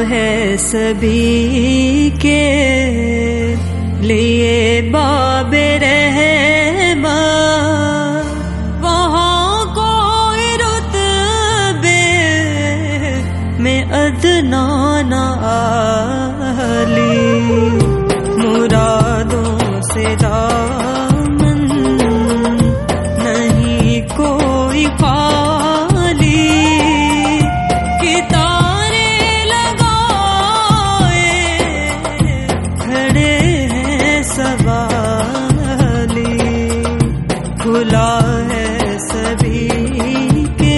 है सभी के लिए बाबे रहमा, वहाँ कोई रुतबे में अदना न आली, मुरादों से दामन नहीं कोई खाली, खुला है सभी के।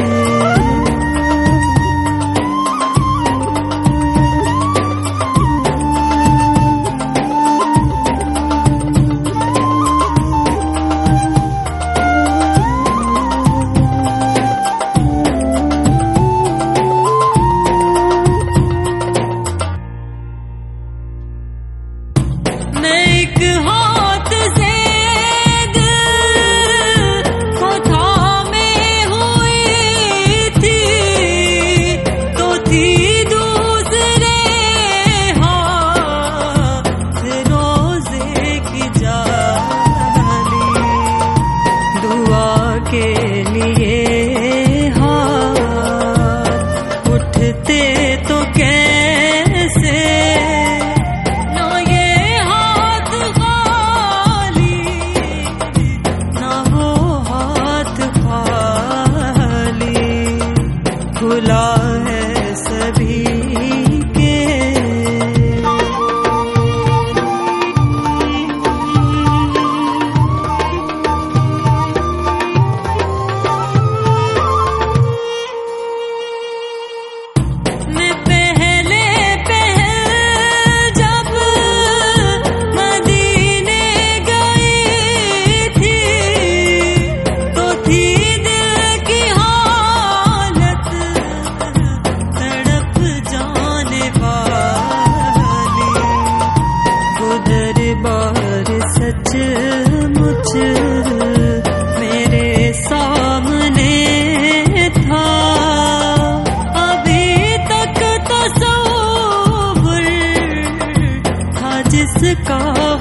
मैं एक हाथ से के लिए हाथ उठते तो कैसे, ना ये हाथ खाली ना वो हाथ खाली, खुला है सभी के। सचमुच मेरे सामने था, अभी तक तसव्वुर था जिसका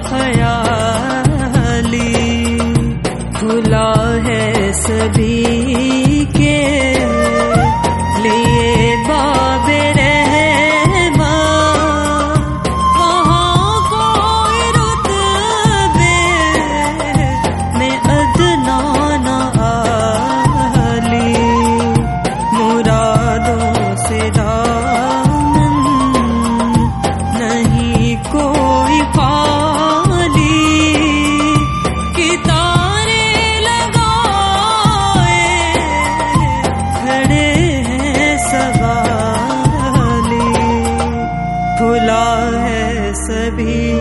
ख्याली, खुला है सभी के लिए बाबे रहमा, कोई खाली, कितारे लगाए खड़े हैं सवाली, खुला है सभी